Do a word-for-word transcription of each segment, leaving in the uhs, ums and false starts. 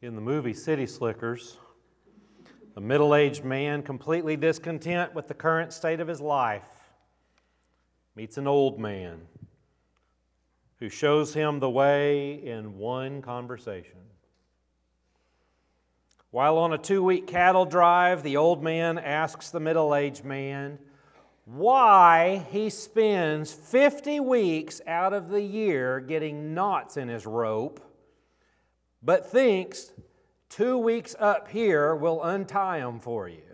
In the movie City Slickers, a middle-aged man completely discontent with the current state of his life meets an old man who shows him the way in one conversation. While on a two-week cattle drive, the old man asks the middle-aged man why he spends fifty weeks out of the year getting knots in his rope, but thinks two weeks up here will untie him for you.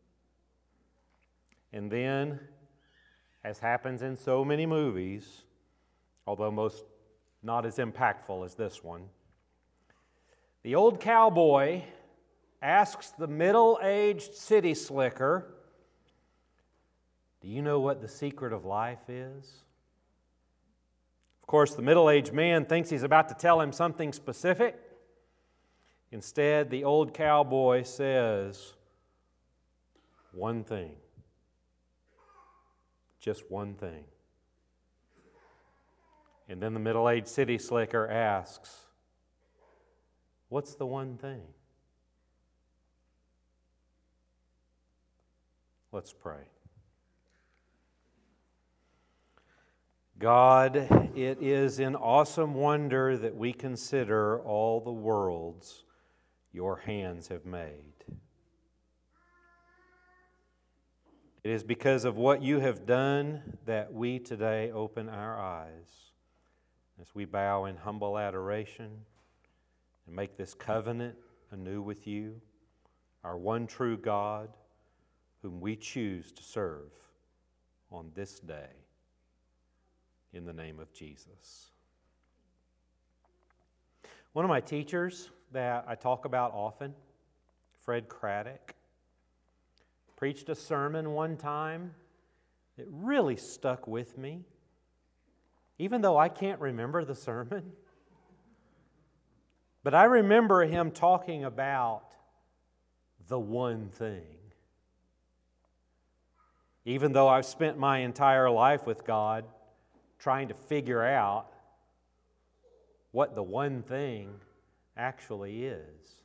And then, as happens in so many movies, although most not as impactful as this one, the old cowboy asks the middle-aged city slicker, "Do you know what the secret of life is?" Of course, the middle-aged man thinks he's about to tell him something specific. Instead, the old cowboy says, one thing. Just one thing. And then the middle-aged city slicker asks, "What's the one thing?" Let's pray. God, it is in awesome wonder that we consider all the worlds your hands have made. It is because of what you have done that we today open our eyes as we bow in humble adoration and make this covenant anew with you, our one true God, whom we choose to serve on this day. In the name of Jesus. One of my teachers that I talk about often, Fred Craddock, preached a sermon one time that really stuck with me, even though I can't remember the sermon. But I remember him talking about the one thing. Even though I've spent my entire life with God trying to figure out what the one thing actually is.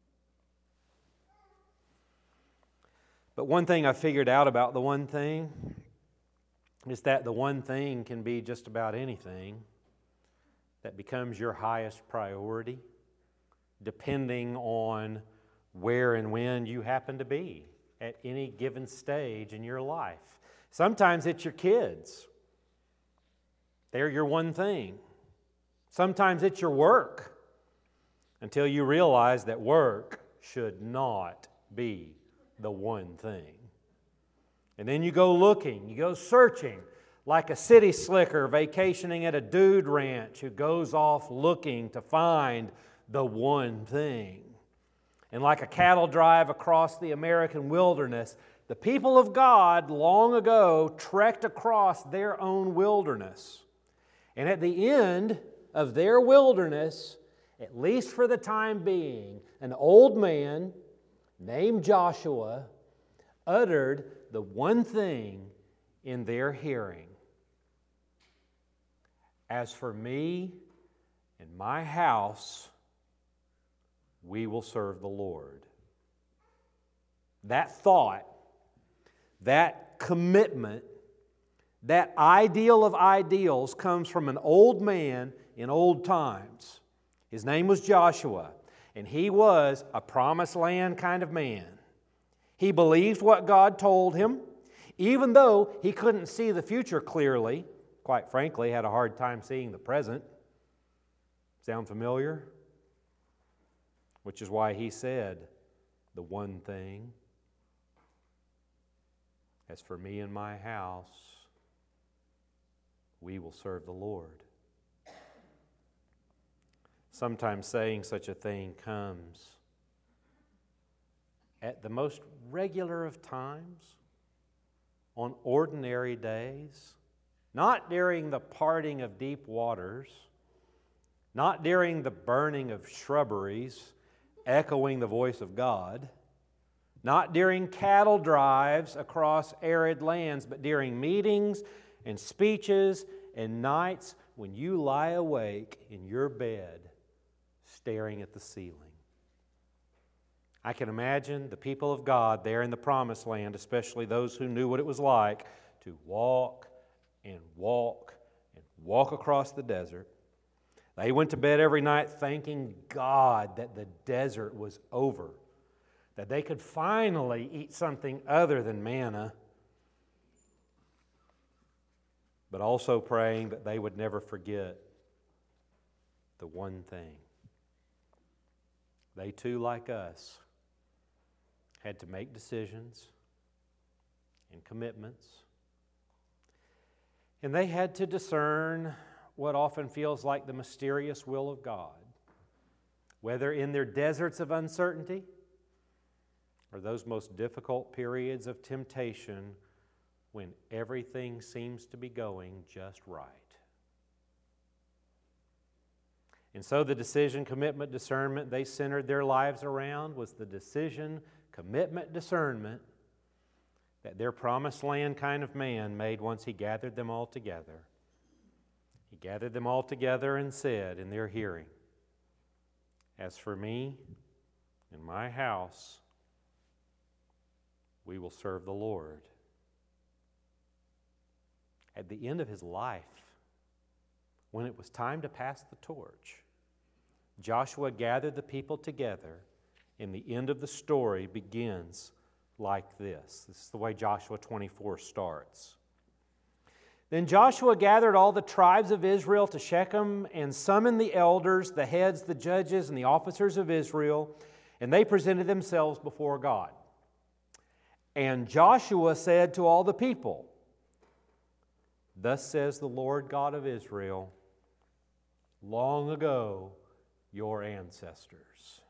But one thing I figured out about the one thing is that the one thing can be just about anything that becomes your highest priority, depending on where and when you happen to be at any given stage in your life. Sometimes it's your kids. They're your one thing. Sometimes it's your work, until you realize that work should not be the one thing. And then you go looking, you go searching, like a city slicker vacationing at a dude ranch who goes off looking to find the one thing. And like a cattle drive across the American wilderness, the people of God long ago trekked across their own wilderness. And at the end of their wilderness, at least for the time being, an old man named Joshua uttered the one thing in their hearing. "As for me and my house, we will serve the Lord." That thought, that commitment, that ideal of ideals comes from an old man in old times. His name was Joshua, and he was a promised land kind of man. He believed what God told him, even though he couldn't see the future clearly. Quite frankly, had a hard time seeing the present. Sound familiar? Which is why he said, "The one thing, as for me and my house, we will serve the Lord." Sometimes saying such a thing comes at the most regular of times, on ordinary days, not during the parting of deep waters, not during the burning of shrubberies, echoing the voice of God, not during cattle drives across arid lands, but during meetings and speeches and nights when you lie awake in your bed staring at the ceiling. I can imagine the people of God there in the Promised Land, especially those who knew what it was like to walk and walk and walk across the desert. They went to bed every night thanking God that the desert was over, that they could finally eat something other than manna, but also praying that they would never forget the one thing. They too, like us, had to make decisions and commitments. And they had to discern what often feels like the mysterious will of God, whether in their deserts of uncertainty or those most difficult periods of temptation when everything seems to be going just right. And so the decision, commitment, discernment they centered their lives around was the decision, commitment, discernment that their promised land kind of man made once he gathered them all together. He gathered them all together and said in their hearing, "As for me and my house, we will serve the Lord." At the end of his life, when it was time to pass the torch, Joshua gathered the people together, and the end of the story begins like this. This is the way Joshua twenty-four starts. Then Joshua gathered all the tribes of Israel to Shechem and summoned the elders, the heads, the judges, and the officers of Israel, and they presented themselves before God. And Joshua said to all the people, "Thus says the Lord God of Israel, long ago your ancestors."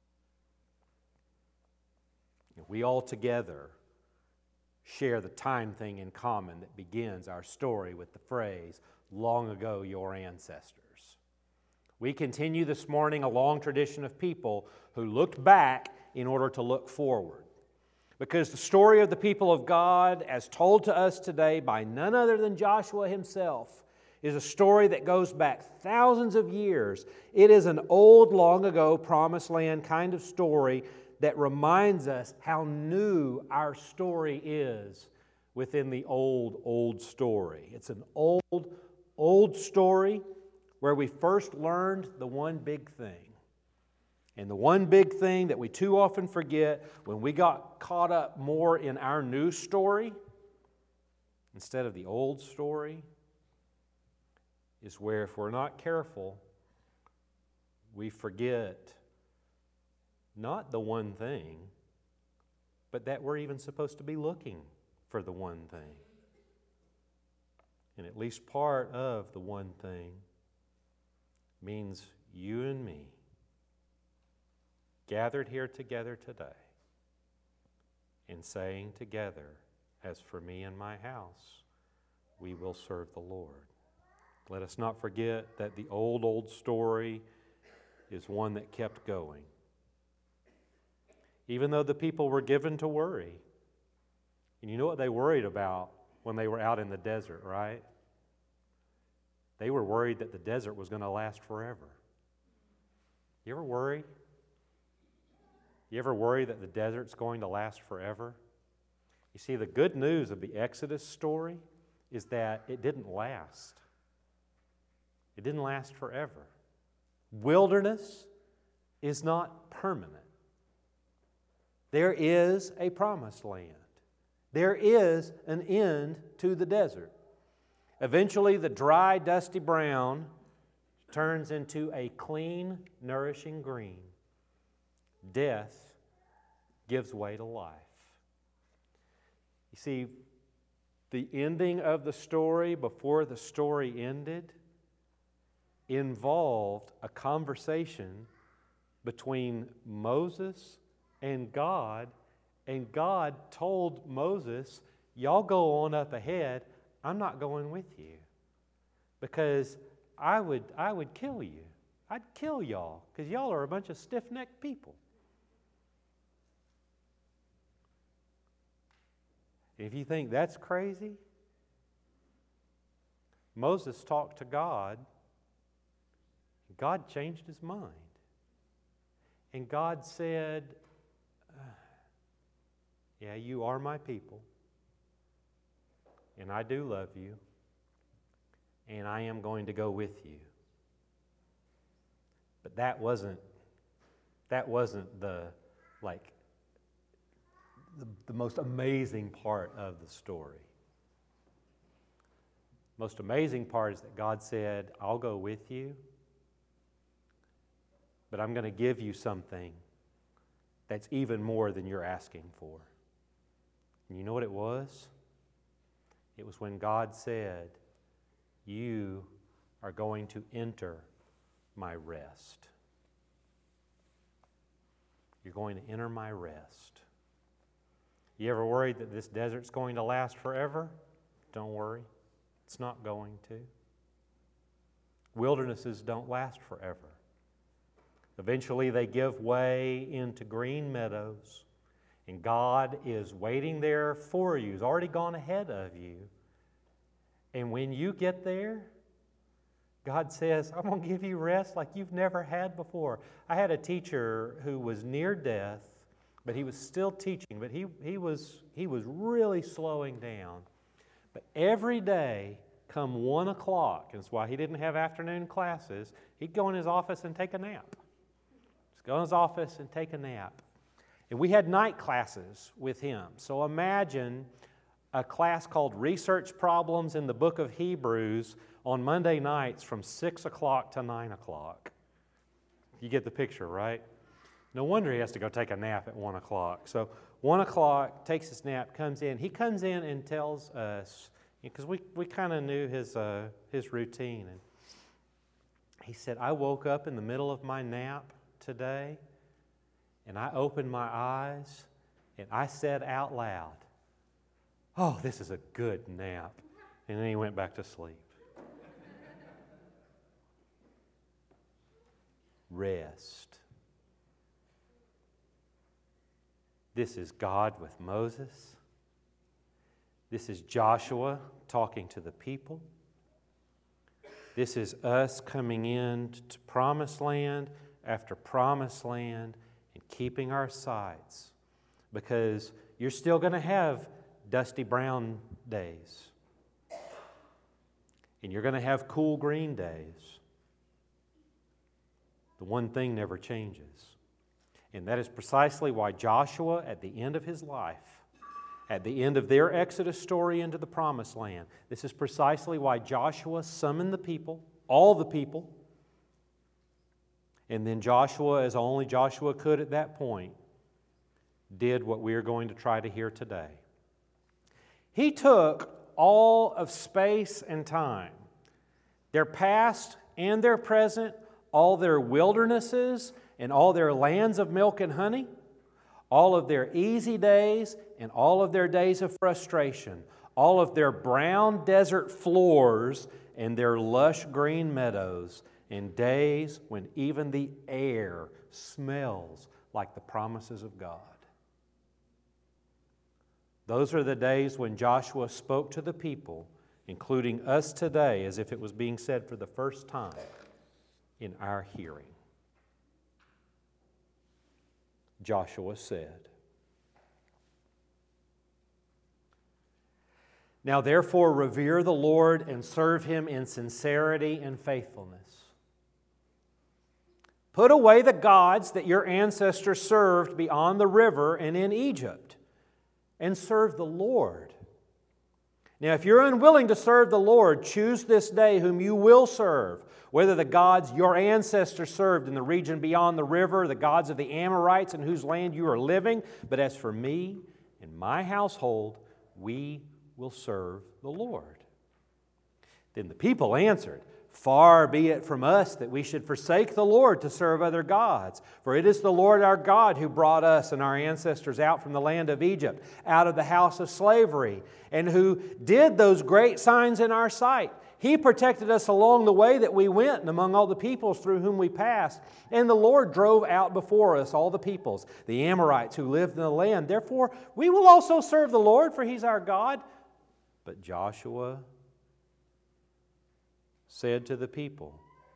We all together share the time thing in common that begins our story with the phrase, "long ago your ancestors." We continue this morning a long tradition of people who looked back in order to look forward. Because the story of the people of God, as told to us today by none other than Joshua himself, is a story that goes back thousands of years. It is an old, long ago, promised land kind of story that reminds us how new our story is within the old, old story. It's an old, old story where we first learned the one big thing. And the one big thing that we too often forget when we got caught up more in our new story instead of the old story is where, if we're not careful, we forget not the one thing, but that we're even supposed to be looking for the one thing. And at least part of the one thing means you and me gathered here together today and saying together, "As for me and my house, we will serve the Lord." Let us not forget that the old, old story is one that kept going. Even though the people were given to worry. And you know what they worried about when they were out in the desert, right? They were worried that the desert was going to last forever. You ever worry? You ever worry that the desert's going to last forever? You see, the good news of the Exodus story is that it didn't last. It didn't last forever. Wilderness is not permanent. There is a promised land. There is an end to the desert. Eventually, the dry, dusty brown turns into a clean, nourishing green. Death gives way to life. You see, the ending of the story, before the story ended, involved a conversation between Moses and God, and God told Moses, "Y'all go on up ahead. I'm not going with you because I would I would kill you. I'd kill y'all because y'all are a bunch of stiff-necked people." If you think that's crazy, Moses talked to God. God changed his mind. And God said, Yeah, you are my people. And I do love you. And I am going to go with you. But that wasn't, that wasn't the, like, the, the most amazing part of the story. Most amazing part is that God said, I'll go with you, but I'm going to give you something that's even more than you're asking for. And you know what it was? It was when God said, you are going to enter my rest. You're going to enter my rest. You ever worried that this desert's going to last forever? Don't worry. It's not going to. Wildernesses don't last forever. Eventually they give way into green meadows, and God is waiting there for you. He's already gone ahead of you. And when you get there, God says, I'm going to give you rest like you've never had before. I had a teacher who was near death, but he was still teaching, but he, he, was, he was really slowing down. But every day, come one o'clock, and that's why he didn't have afternoon classes, he'd go in his office and take a nap. Just go in his office and take a nap. And we had night classes with him. So imagine a class called Research Problems in the Book of Hebrews on Monday nights from six o'clock to nine o'clock. You get the picture, right? No wonder he has to go take a nap at one o'clock. So one o'clock, takes his nap, comes in. He comes in and tells us, because we, we kind of knew his, uh, his routine. And he said, I woke up in the middle of my nap today, and I opened my eyes, and I said out loud, oh, this is a good nap. And then he went back to sleep. Rest. This is God with Moses. This is Joshua talking to the people. This is us coming in to promised land after promised land and keeping our sights, because you're still going to have dusty brown days, and you're going to have cool green days. The one thing never changes. And that is precisely why Joshua, at the end of his life, at the end of their Exodus story into the Promised Land, this is precisely why Joshua summoned the people, all the people, and then Joshua, as only Joshua could at that point, did what we are going to try to hear today. He took all of space and time, their past and their present, all their wildernesses and all their lands of milk and honey, all of their easy days and all of their days of frustration, all of their brown desert floors and their lush green meadows, and days when even the air smells like the promises of God. Those are the days when Joshua spoke to the people, including us today, as if it was being said for the first time in our hearing. Joshua said, now therefore revere the Lord and serve Him in sincerity and faithfulness. Put away the gods that your ancestors served beyond the river and in Egypt, and serve the Lord. Now, if you're unwilling to serve the Lord, choose this day whom you will serve, whether the gods your ancestors served in the region beyond the river, the gods of the Amorites in whose land you are living. But as for me and my household, we will serve the Lord. Then the people answered, far be it from us that we should forsake the Lord to serve other gods. For it is the Lord our God who brought us and our ancestors out from the land of Egypt, out of the house of slavery, and who did those great signs in our sight. He protected us along the way that we went and among all the peoples through whom we passed. And the Lord drove out before us all the peoples, the Amorites who lived in the land. Therefore, we will also serve the Lord, for He's our God. But Joshua said to the people,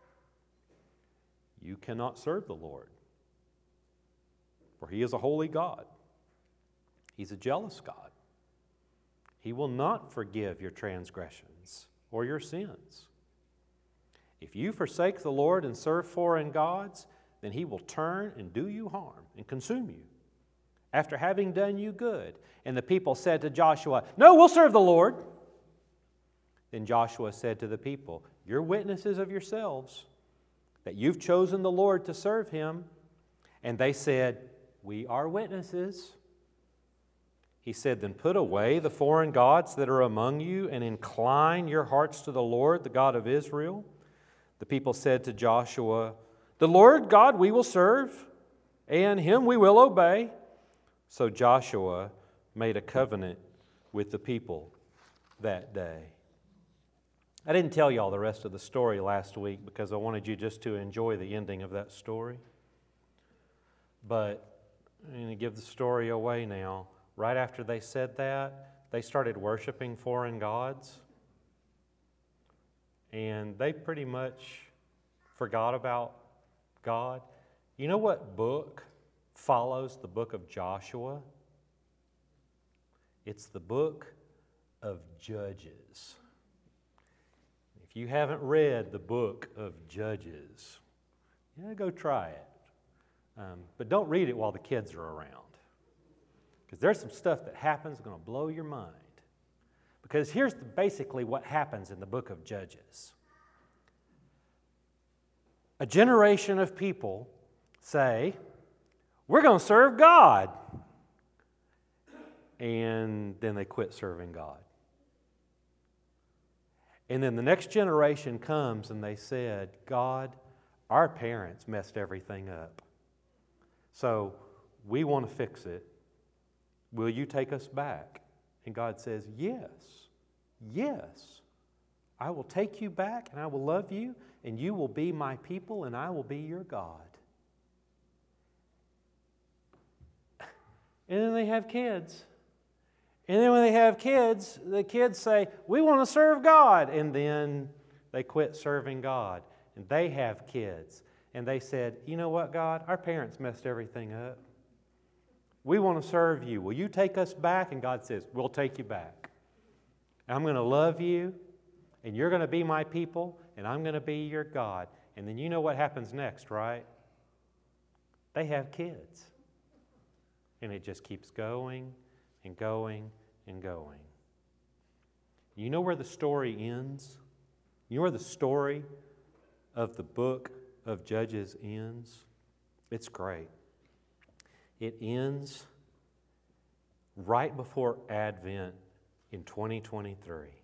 you cannot serve the Lord, for He is a holy God. He's a jealous God. He will not forgive your transgressions or your sins. If you forsake the Lord and serve foreign gods, then He will turn and do you harm and consume you, after having done you good. And the people said to Joshua, "No, we'll serve the Lord." Then Joshua said to the people, "You're witnesses of yourselves, that you've chosen the Lord to serve Him." And they said, "We are witnesses." He said, "Then put away the foreign gods that are among you, and incline your hearts to the Lord, the God of Israel." The people said to Joshua, "The Lord God we will serve, and Him we will obey." So Joshua made a covenant with the people that day. I didn't tell you all the rest of the story last week because I wanted you just to enjoy the ending of that story. But I'm going to give the story away now. Right after they said that, they started worshiping foreign gods. And they pretty much forgot about God. You know what book follows the book of Joshua? It's the book of Judges. If you haven't read the book of Judges, yeah, go try it. Um, but don't read it while the kids are around. Because there's some stuff that happens that's going to blow your mind. Because here's the, basically what happens in the book of Judges. A generation of people say, "We're going to serve God." And then they quit serving God. And then the next generation comes and they said, "God, our parents messed everything up. So we want to fix it. Will you take us back?" And God says, "Yes, yes. I will take you back and I will love you and you will be my people and I will be your God." And then they have kids. And then when they have kids, the kids say, "We want to serve God." And then they quit serving God. And they have kids. And they said, "You know what, God? Our parents messed everything up. We want to serve you. Will you take us back?" And God says, "We'll take you back. And I'm going to love you. And you're going to be my people. And I'm going to be your God." And then you know what happens next, right? They have kids. And it just keeps going and going and going. You know where the story ends? You know where the story of the book of Judges ends? It's great. It ends right before Advent in twenty twenty-three.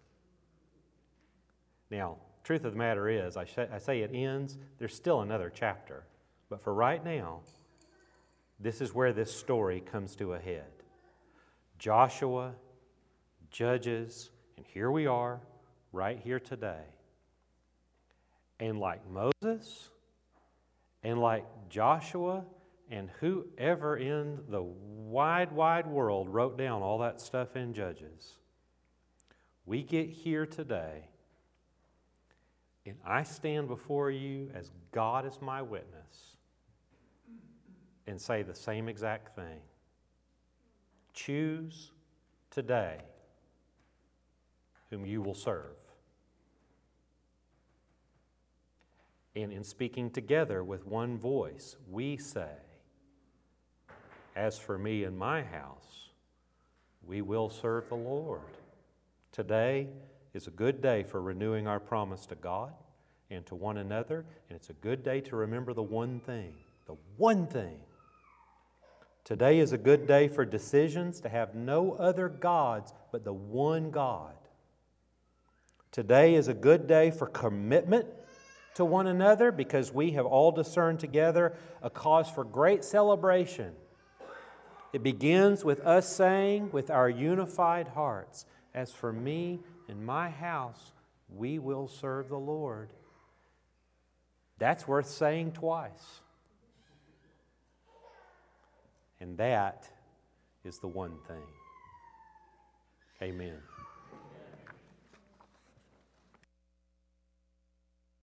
Now, truth of the matter is, I, sh- I say it ends, there's still another chapter. But for right now, this is where this story comes to a head. Joshua, Judges, and here we are, right here today. And like Moses, and like Joshua, and whoever in the wide, wide world wrote down all that stuff in Judges, we get here today, and I stand before you as God is my witness and say the same exact thing. Choose today whom you will serve. And in speaking together with one voice, we say, "As for me and my house, we will serve the Lord." Today is a good day for renewing our promise to God and to one another, and it's a good day to remember the one thing, the one thing. Today is a good day for decisions to have no other gods but the one God. Today is a good day for commitment to one another because we have all discerned together a cause for great celebration. It begins with us saying with our unified hearts, "As for me and my house, we will serve the Lord." That's worth saying twice. And that is the one thing. Amen.